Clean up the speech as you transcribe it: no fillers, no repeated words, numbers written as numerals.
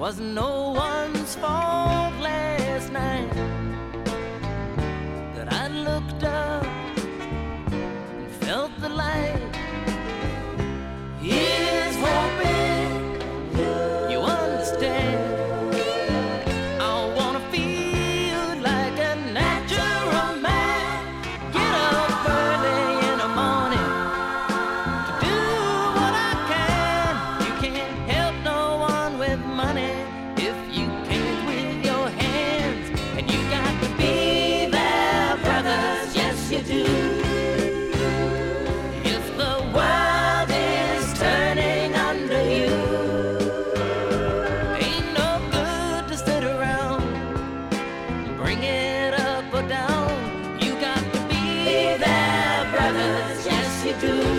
was no one's fault last night that I looked up and felt the light. Here's hoping you understand. I wanna feel like a natural man. Get up early in the morning to do what I can. You can't help no one with money if you can't with your hands. And you got to be there, brothers, yes you do. If the world is turning under you, ain't no good to sit around and bring it up or down. You got to be there, brothers, yes you do.